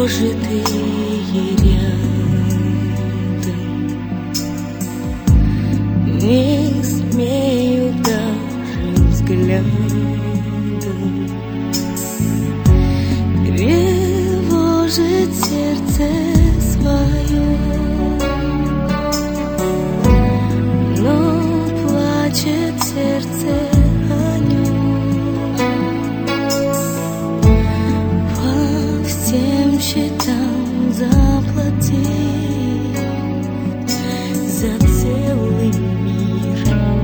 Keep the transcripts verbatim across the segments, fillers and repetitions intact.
же ты рядом? Не смею даже взглядом тревожит сердце свое, но плачет сердце о нем. По всем счетам заплатить за целый мир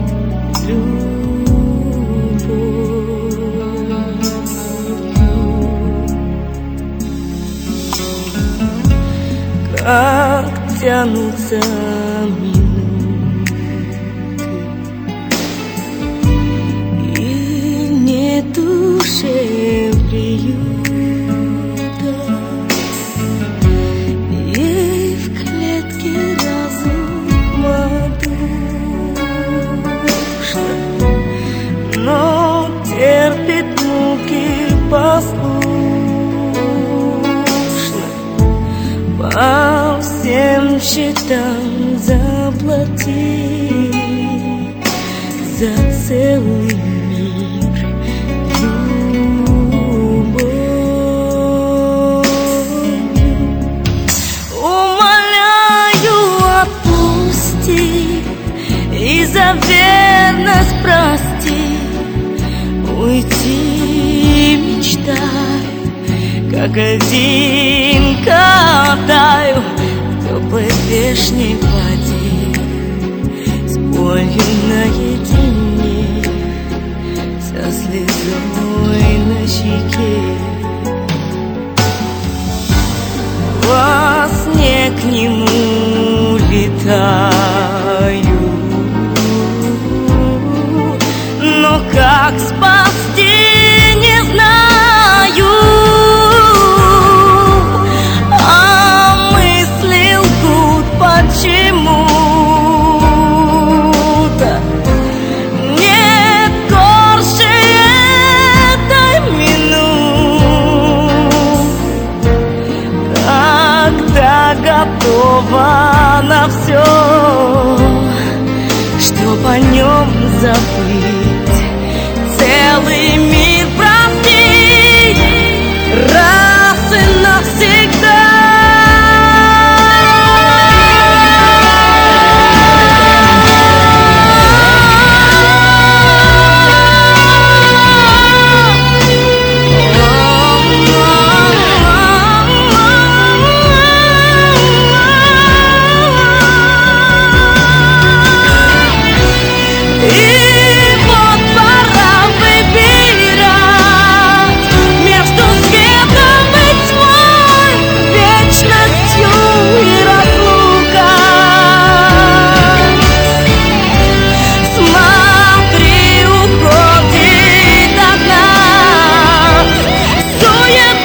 любовью. Как тянутся минуты, и нет душе приюта. Ей в клетке разума душно, но терпит муки послушно. По всем счетам заплатить за целый мир любовью. Умоляю, отпусти и за верность прости. Уйти мечтай, как льдинка таю в теплой вешней воде, с болью наедине, со слезой на щеке. Во сне к нему летаю, но как спасти не знаю. А мысли лгут почему-то. Нет горше этой минуты, когда готова на все, чтоб о нем забыть, целый мир простить раз и навсегда. Сует